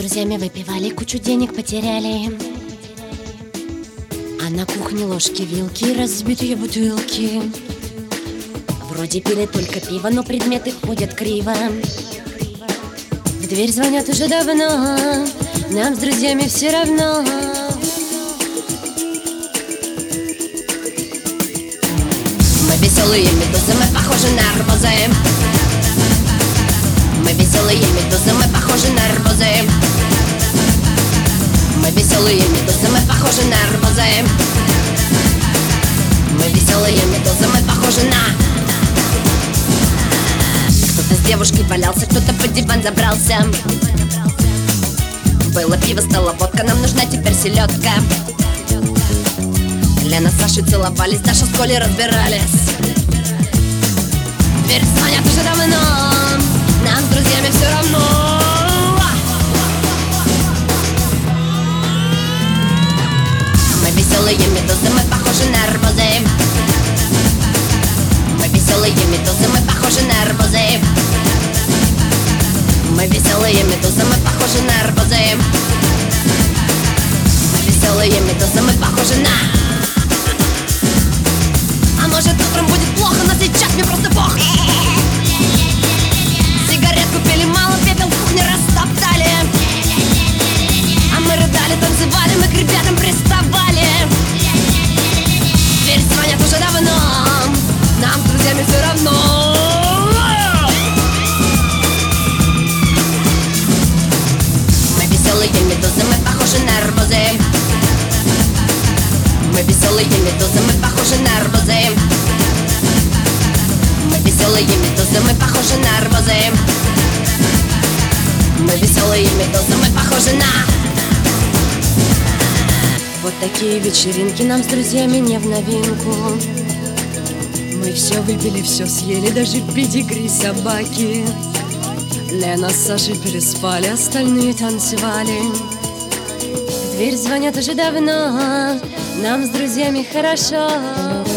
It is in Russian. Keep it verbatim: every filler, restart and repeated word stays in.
друзьями выпивали, кучу денег потеряли. А на кухне ложки-вилки, разбитые бутылки. Вроде пили только пиво, но предметы ходят криво. В дверь звонят уже давно, нам с друзьями все равно. Мы веселые медузы, мы похожи на арбузы. Мы веселые медузы, мы похожи на арбузы. Мы веселые медузы, мы похожи на арбузы. Мы веселые медузы, мы похожи на... Кто-то с девушкой валялся, кто-то под диван забрался. Было пиво, стала водка, нам нужна теперь селедка. Лена с Сашей целовались, Даша с Колей разбирались. Дверь звонят уже давно, нам с друзьями все равно. Мы веселые медузы, мы похожи на арбузы. Мы веселые медузы, мы похожи на арбузы. Мы веселые медузы, мы похожи на арбузы. Мы веселые медузы, мы похожи на... А может утром будет плохо, но сейчас мне просто бог. Сигарет купили мало, пепел в кухне растоптали. А мы рыдали, танцевали, мы к ребятам приставали. Дверь звонят уже давно, нам с друзьями все равно. Мы веселые медузы, мы похожи на арбузы. Мы веселые медузы, мы похожи на арбузы. Мы веселые медузы, мы похожи на арбузы. Мы веселые медузы, мы похожи на... Вот такие вечеринки нам с друзьями не в новинку. Мы все выпили, все съели, даже педигри собаки. Лена с Сашей переспали, остальные танцевали. В дверь звонят уже давно, нам с друзьями хорошо.